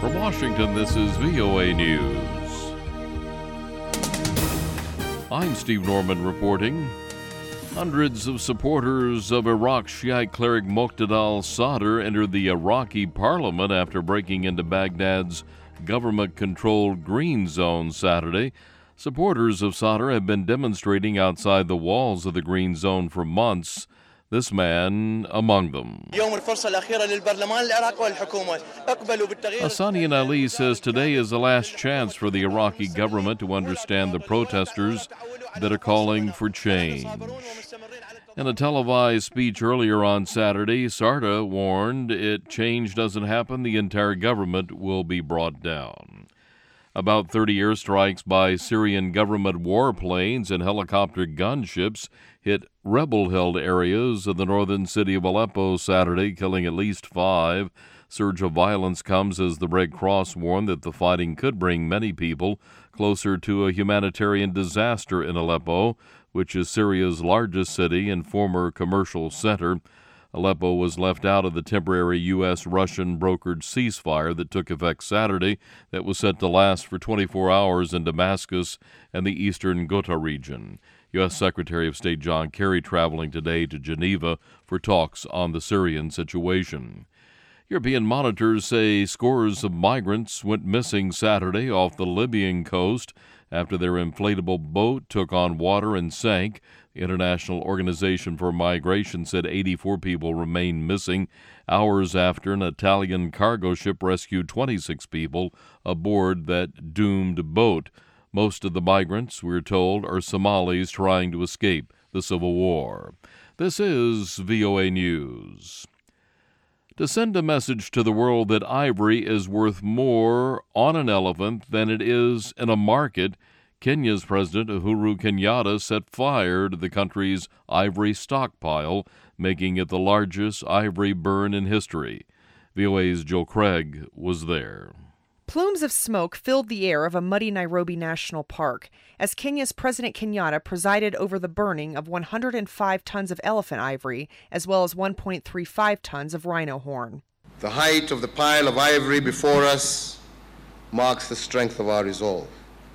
From Washington, this is VOA News. I'm Steve Norman reporting. Hundreds of supporters of Iraq Shiite cleric Muqtada al-Sadr entered the Iraqi parliament after breaking into Baghdad's government-controlled Green Zone Saturday. Supporters of Sadr have been demonstrating outside the walls of the Green Zone for months. This man among them. Hassanian Ali says today is the last chance for the Iraqi government to understand the protesters that are calling for change. In a televised speech earlier on Saturday, Sadr warned if change doesn't happen, the entire government will be brought down. About 30 airstrikes by Syrian government warplanes and helicopter gunships hit rebel-held areas of the northern city of Aleppo Saturday, killing at least 5. Surge of violence comes as the Red Cross warned that the fighting could bring many people closer to a humanitarian disaster in Aleppo, which is Syria's largest city and former commercial center. Aleppo was left out of the temporary U.S.-Russian brokered ceasefire that took effect Saturday that was set to last for 24 hours in Damascus and the eastern Ghouta region. U.S. Secretary of State John Kerry traveling today to Geneva for talks on the Syrian situation. European monitors say scores of migrants went missing Saturday off the Libyan coast after their inflatable boat took on water and sank. The International Organization for Migration said 84 people remained missing hours after an Italian cargo ship rescued 26 people aboard that doomed boat. Most of the migrants, we're told, are Somalis trying to escape the civil war. This is VOA News. To send a message to the world that ivory is worth more on an elephant than it is in a market, Kenya's President Uhuru Kenyatta set fire to the country's ivory stockpile, making it the largest ivory burn in history. VOA's Joe Craig was there. Plumes of smoke filled the air of a muddy Nairobi National Park as Kenya's President Kenyatta presided over the burning of 105 tons of elephant ivory as well as 1.35 tons of rhino horn. The height of the pile of ivory before us marks the strength of our resolve.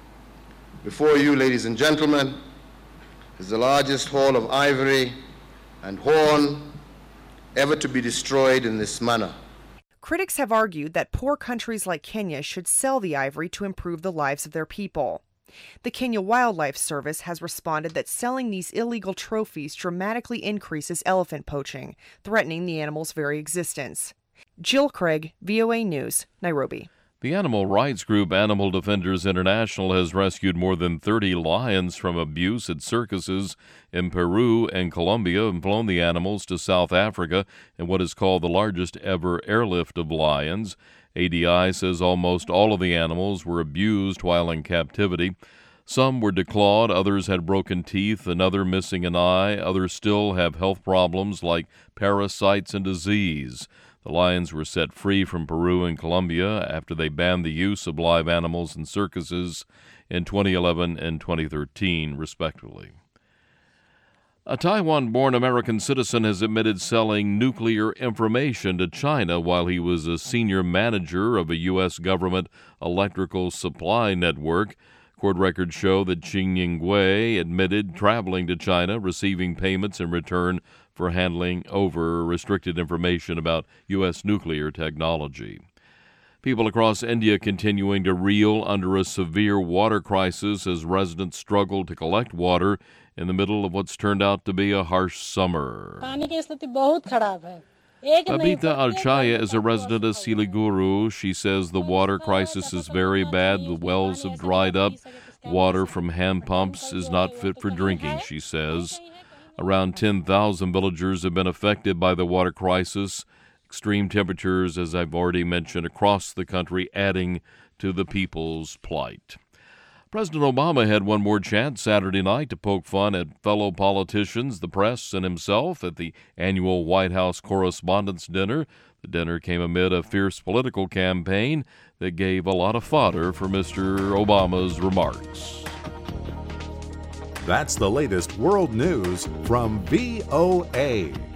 Before you, ladies and gentlemen, is the largest haul of ivory and horn ever to be destroyed in this manner. Critics have argued that poor countries like Kenya should sell the ivory to improve the lives of their people. The Kenya Wildlife Service has responded that selling these illegal trophies dramatically increases elephant poaching, threatening the animal's very existence. Jill Craig, VOA News, Nairobi. The animal rights group Animal Defenders International has rescued more than 30 lions from abuse at circuses in Peru and Colombia and flown the animals to South Africa in what is called the largest ever airlift of lions. ADI says almost all of the animals were abused while in captivity. Some were declawed, others had broken teeth, another missing an eye, others still have health problems like parasites and disease. The lions were set free from Peru and Colombia after they banned the use of live animals in circuses in 2011 and 2013, respectively. A Taiwan-born American citizen has admitted selling nuclear information to China while he was a senior manager of a U.S. government electrical supply network. Court records show that Qing Yingwei admitted traveling to China, receiving payments in return for handling over restricted information about U.S. nuclear technology. People across India continuing to reel under a severe water crisis as residents struggle to collect water in the middle of what's turned out to be a harsh summer. Babita Alchaya is a resident of Siliguri. She says the water crisis is very bad. The wells have dried up. Water from hand pumps is not fit for drinking, she says. Around 10,000 villagers have been affected by the water crisis. Extreme temperatures, as I've already mentioned, across the country, adding to the people's plight. President Obama had one more chance Saturday night to poke fun at fellow politicians, the press, and himself at the annual White House Correspondents' Dinner. The dinner came amid a fierce political campaign that gave a lot of fodder for Mr. Obama's remarks. That's the latest world news from VOA.